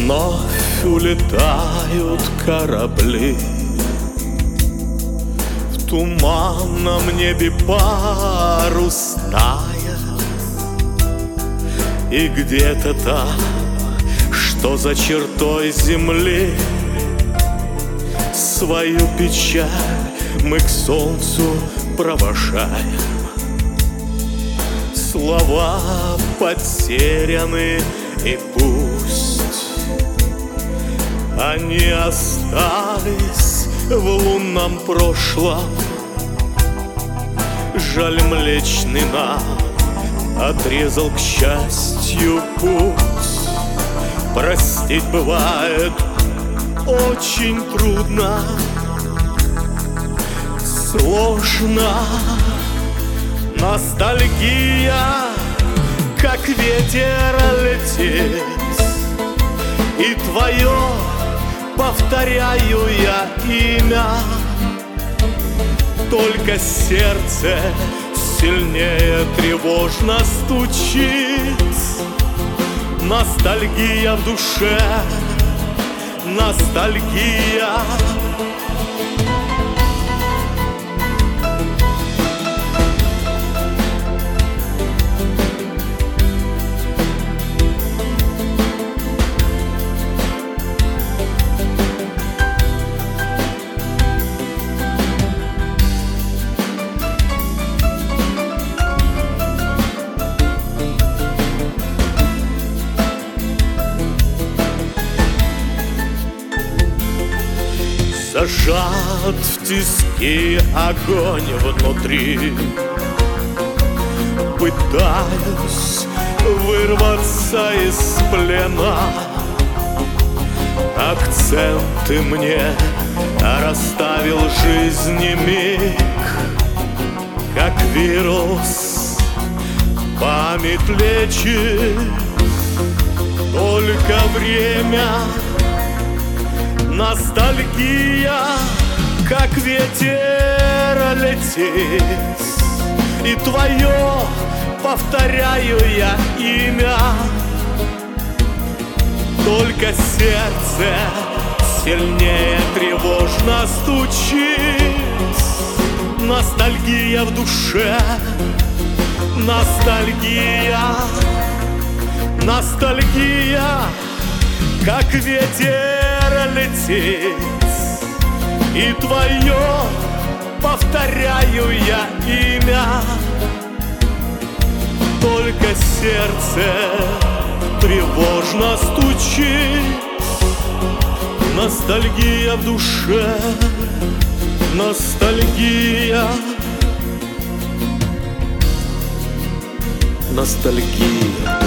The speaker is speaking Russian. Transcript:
Вновь улетают корабли, в туманном небе парусная. И где-то там, что за чертой земли, свою печаль мы к солнцу провожаем. Слова потеряны, и пусть они остались в лунном прошлом. Жаль, Млечный нам отрезал, к счастью, путь. Простить бывает очень трудно, сложно. Ностальгия, как ветер, летит, и твое повторяю я имя. Только сердце сильнее тревожно стучит. Ностальгия в душе, ностальгия. Зажат в тиски огонь внутри, пытаюсь вырваться из плена. Акценты мне расставил жизни миг, как вирус память лечит. Только время. Ностальгия, как ветер, летит, и твое повторяю я имя. Только сердце сильнее тревожно стучит. Ностальгия в душе, ностальгия. Ностальгия, как ветер, летит, и твое повторяю я имя. Только сердце тревожно стучит. Ностальгия в душе, ностальгия. Ностальгия.